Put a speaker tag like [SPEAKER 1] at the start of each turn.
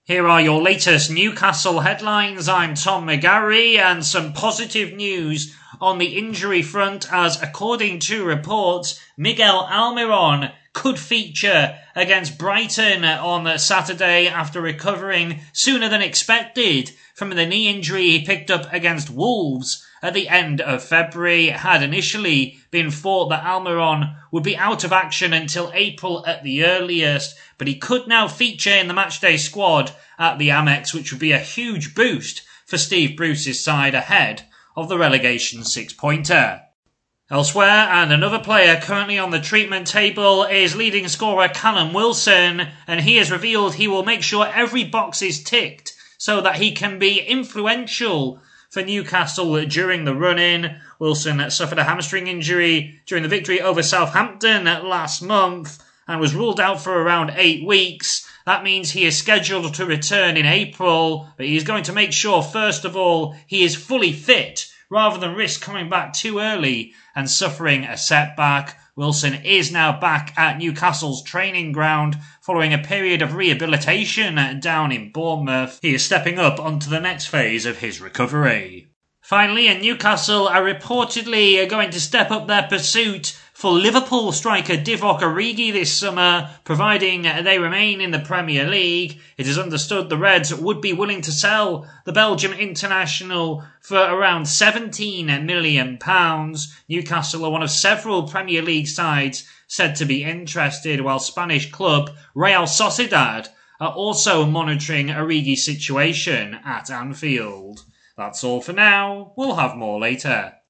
[SPEAKER 1] Here are your latest Newcastle headlines. I'm Tom McGarry, and some positive news on the injury front as, according to reports, Miguel Almiron could feature against Brighton on Saturday after recovering sooner than expected from the knee injury he picked up against Wolves at the end of February. It had initially been thought that Almiron would be out of action until April at the earliest, but he could now feature in the matchday squad at the Amex, which would be a huge boost for Steve Bruce's side ahead of the relegation six-pointer. Elsewhere, and another player currently on the treatment table is leading scorer Callum Wilson, and he has revealed he will make sure every box is ticked so that he can be influential for Newcastle during the run-in. Wilson suffered a hamstring injury during the victory over Southampton last month and was ruled out for around 8 weeks. That means he is scheduled to return in April, but he is going to make sure, first of all, he is fully fit rather than risk coming back too early and suffering a setback. Wilson is now back at Newcastle's training ground following a period of rehabilitation down in Bournemouth. He is stepping up onto the next phase of his recovery. Finally, Newcastle are reportedly going to step up their pursuit for Liverpool striker Divock Origi this summer, providing they remain in the Premier League. It is understood the Reds would be willing to sell the Belgium international for around £17 million. Newcastle are one of several Premier League sides said to be interested, while Spanish club Real Sociedad are also monitoring Origi's situation at Anfield. That's all for now. We'll have more later.